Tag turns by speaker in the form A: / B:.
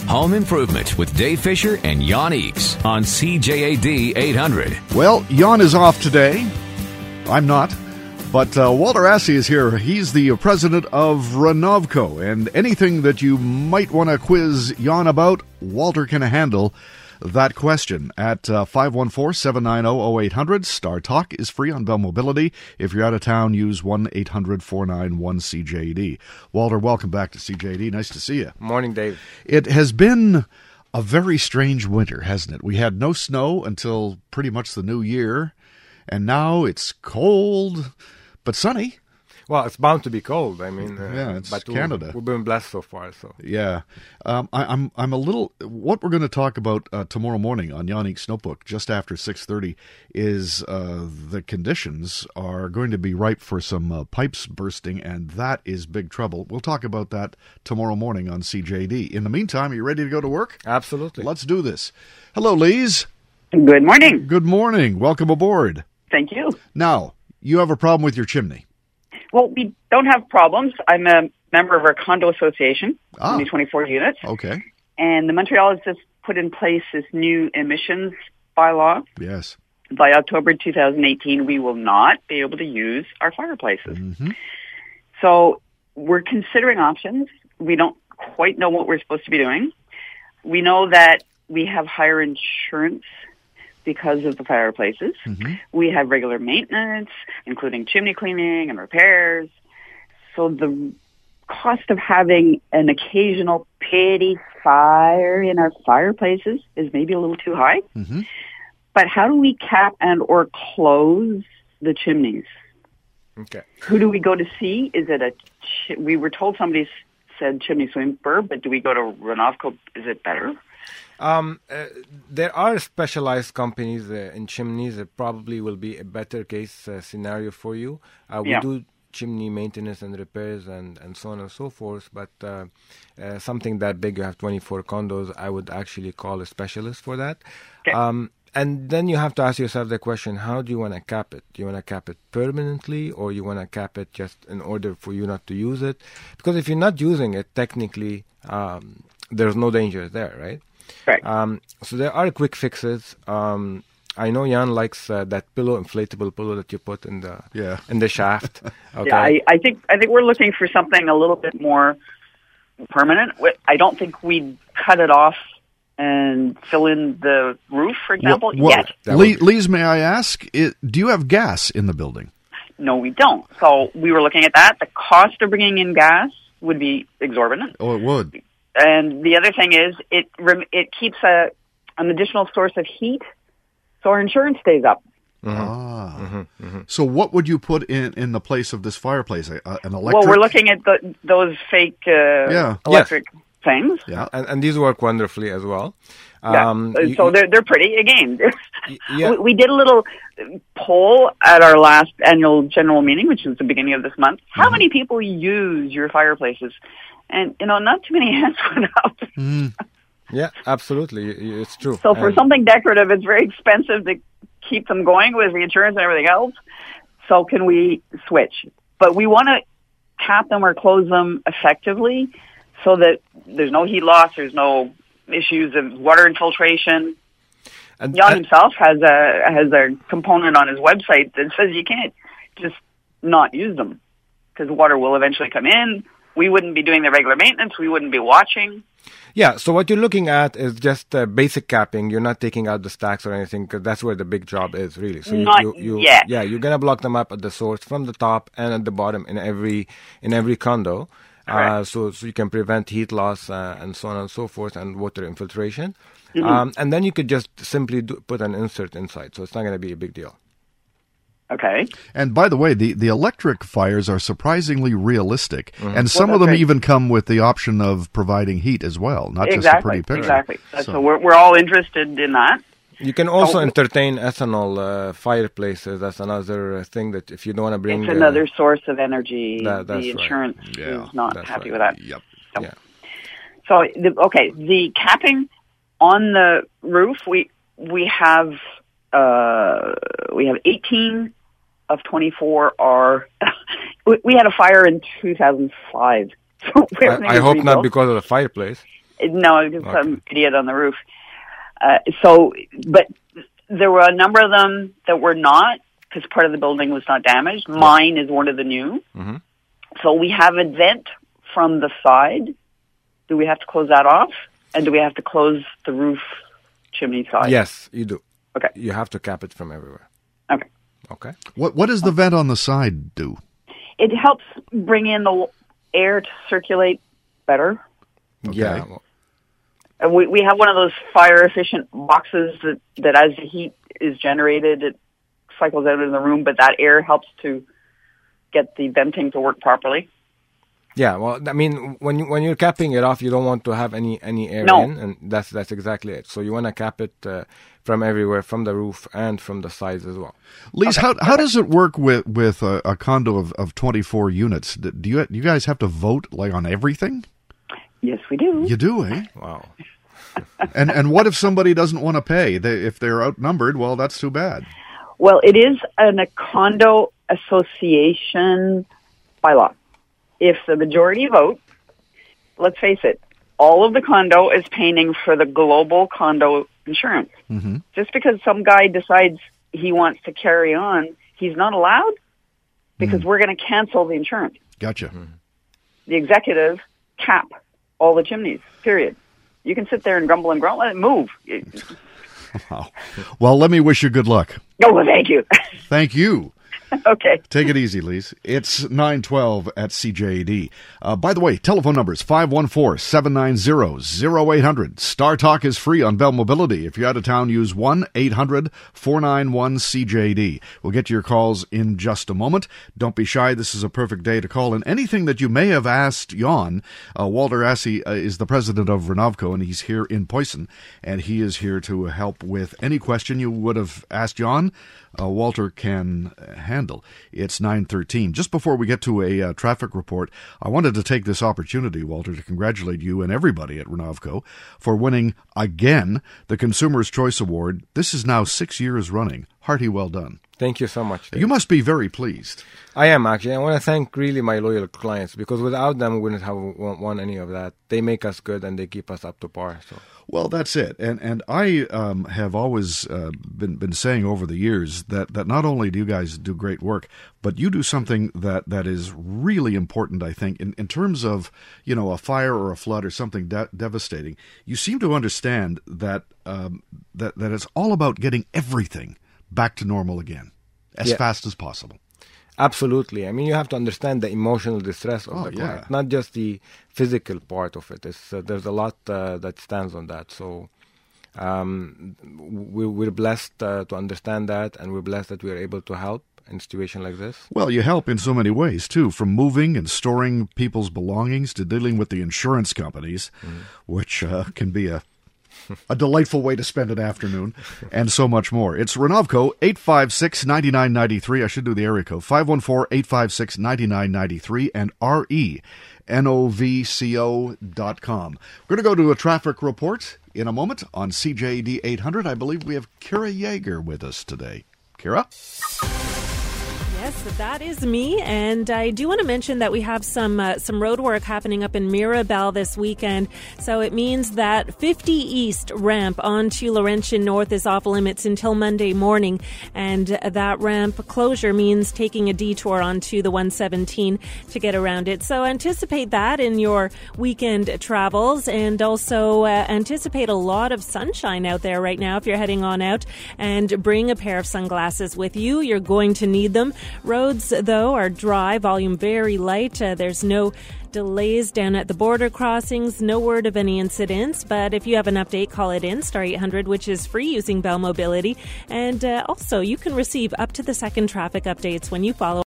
A: Home Improvement with Dave Fisher and Jan Eeks on CJAD 800.
B: Well, Jan is off today. I'm not. But Walter Assey is here. He's the president of Renovco. And anything that you might want to quiz Jan about, Walter can handle that question at 514-790-0800. Star Talk is free on Bell Mobility. If you're out of town, use 1-800-491-CJD. Walter, welcome back to CJD. Nice to see you.
C: Morning, Dave.
B: It has been a very strange winter, hasn't it? We had no snow until pretty much the new year, and now it's cold but sunny.
C: Well, it's bound to be cold. I mean,
B: it's
C: but
B: Canada.
C: We've been blessed so far. So
B: yeah, I'm a little. What we're going to talk about tomorrow morning on Jan Eeks Notebook, just after 6:30, is the conditions are going to be ripe for some pipes bursting, and that is big trouble. We'll talk about that tomorrow morning on CJD. In the meantime, are you ready to go to work?
C: Absolutely.
B: Let's do this. Hello, Lise.
D: Good morning.
B: Good morning. Welcome aboard.
D: Thank you.
B: Now, you have a problem with your chimney.
D: Well, we don't have problems. I'm a member of our condo association, only 24 units.
B: Okay.
D: And the Montreal has just put in place this new emissions bylaw.
B: Yes.
D: By October 2018, we will not be able to use our fireplaces.
B: Mm-hmm.
D: So we're considering options. We don't quite know what we're supposed to be doing. We know that we have higher insurance because of the fireplaces.
B: Mm-hmm.
D: We have regular maintenance, including chimney cleaning and repairs. So the cost of having an occasional petty fire in our fireplaces is maybe a little too high.
B: Mm-hmm.
D: But how do we cap and or close the chimneys?
C: Okay.
D: Who do we go to see? Is it we were told somebody said chimney sweeper, but do we go to Renovco? Is it better?
C: There are specialized companies in chimneys. It probably will be a better case scenario for you. We do chimney maintenance and repairs and so on and so forth, but something that big, you have 24 condos, I would actually call a specialist for that.
D: Okay.
C: And then you have to ask yourself the question, how do you want to cap it? Do you want to cap it permanently, or you want to cap it just in order for you not to use it? Because if you're not using it, technically, there's no danger there, right?
D: Right.
C: So there are quick fixes. I know Jan likes that inflatable pillow that you put in the shaft. Okay.
D: Yeah, I think we're looking for something a little bit more permanent. I don't think we'd cut it off and fill in the roof, for example, yet.
B: Lise, may I ask, do you have gas in the building?
D: No, we don't. So we were looking at that. The cost of bringing in gas would be exorbitant.
B: Oh, it would.
D: And the other thing is, it keeps an additional source of heat, so our insurance stays up.
C: Mm-hmm.
B: So what would you put in the place of this fireplace? An electric?
D: Well, we're looking at those fake electric things.
B: Yeah,
C: and these work wonderfully as well.
D: So they're pretty. Again,
C: yeah.
D: we did a little poll at our last annual general meeting, which was the beginning of this month. How many people use your fireplaces? And, not too many hands went up.
C: Yeah, absolutely. It's true.
D: So for something decorative, it's very expensive to keep them going with the insurance and everything else. So can we switch? But we want to cap them or close them effectively so that there's no heat loss, there's no issues of water infiltration. And Jan himself has a component on his website that says you can't just not use them because water will eventually come in. We wouldn't be doing the regular maintenance. We wouldn't be watching.
C: Yeah, so what you're looking at is just basic capping. You're not taking out the stacks or anything, because that's where the big job is, really. So
D: not yet.
C: Yeah, you're going to block them up at the source from the top and at the bottom in every condo. So you can prevent heat loss and so on and so forth, and water infiltration. Mm-hmm. And then you could just simply put an insert inside, so it's not going to be a big deal.
D: Okay.
B: And by the way, the electric fires are surprisingly realistic, and some of them even come with the option of providing heat as well, not just a pretty picture.
D: Exactly. So we're all interested in that.
C: You can also entertain ethanol fireplaces. That's another thing that if you don't want to bring...
D: It's another source of energy.
C: That's
D: the insurance is not happy with that.
B: Yep.
D: So, the capping on the roof, we have 18 of 24 are... we had a fire in 2005. So
C: I hope not because of the fireplace.
D: No, it's some idiot on the roof. But there were a number of them that were not, because part of the building was not damaged. Mine is one of the new.
C: Mm-hmm.
D: So we have a vent from the side. Do we have to close that off? And do we have to close the roof chimney side?
C: Yes, you do.
D: Okay.
C: You have to cap it from everywhere.
D: Okay.
C: Okay.
B: What does the vent on the side do?
D: It helps bring in the air to circulate better.
B: Okay.
C: Yeah.
D: We have one of those fire-efficient boxes that as the heat is generated, it cycles out in the room, but that air helps to get the venting to work properly.
C: Yeah, well, I mean, when you're capping it off, you don't want to have any air in, and that's exactly it. So you want to cap it from everywhere, from the roof and from the sides as well.
B: Lise, how does it work with a condo of 24 units? Do you guys have to vote like on everything?
D: Yes, we do.
B: You do, eh?
C: Wow.
B: And what if somebody doesn't want to pay? If they're outnumbered, well, that's too bad.
D: Well, it is a condo association bylaw. If the majority vote, let's face it, all of the condo is paying for the global condo insurance.
B: Mm-hmm.
D: Just because some guy decides he wants to carry on, he's not allowed because we're going to cancel the insurance.
B: Gotcha.
C: Mm-hmm.
D: The executive cap all the chimneys, period. You can sit there and grumble and growl, let it move.
B: Wow. Well, let me wish you good luck.
D: Oh, well, thank you.
B: Thank you.
D: Okay.
B: Take it easy, Lise. It's 9:12 at CJAD. By the way, telephone numbers 514-790-0800. Star Talk is free on Bell Mobility. If you're out of town, use 1-800-491-CJAD. We'll get to your calls in just a moment. Don't be shy. This is a perfect day to call in. Anything that you may have asked Jan, Walter Assey is the president of Renovco, and he's here in Poison, and he is here to help with any question you would have asked Jan. Walter can handle. It's 9:13. Just before we get to a traffic report, I wanted to take this opportunity, Walter, to congratulate you and everybody at Renovco for winning again the Consumer's Choice Award. This is now 6 years running. Hearty well done.
C: Thank you so much, Dave.
B: You must be very pleased.
C: I am, actually. I want to thank really my loyal clients, because without them, we wouldn't have won any of that. They make us good and they keep us up to par. So.
B: Well, that's it. And I have always been saying over the years that not only do you guys do great work, but you do something that is really important, I think, in terms of, a fire or a flood or something devastating. You seem to understand that it's all about getting everything back to normal again as fast as possible.
C: Absolutely. I mean, you have to understand the emotional distress of the client, not just the physical part of it. There's a lot that stands on that. So we're blessed to understand that, and we're blessed that we're able to help in a situation like this.
B: Well, you help in so many ways, too, from moving and storing people's belongings to dealing with the insurance companies, which can be a delightful way to spend an afternoon, and so much more. It's Renovco, 856-9993. I should do the area code, 514-856-9993, and RENOVCO.com. We're going to go to a traffic report in a moment on CJAD 800. I believe we have Kira Yeager with us today. Kira?
E: Yes, that is me, and I do want to mention that we have some road work happening up in Mirabel this weekend. So it means that 50 East ramp onto Laurentian North is off limits until Monday morning, and that ramp closure means taking a detour onto the 117 to get around it. So anticipate that in your weekend travels, and also anticipate a lot of sunshine out there right now if you're heading on out, and bring a pair of sunglasses with you. You're going to need them. Roads, though, are dry, volume very light. There's no delays down at the border crossings, no word of any incidents, but if you have an update, call it in, star 800, which is free using Bell Mobility. And also, you can receive up to the second traffic updates when you follow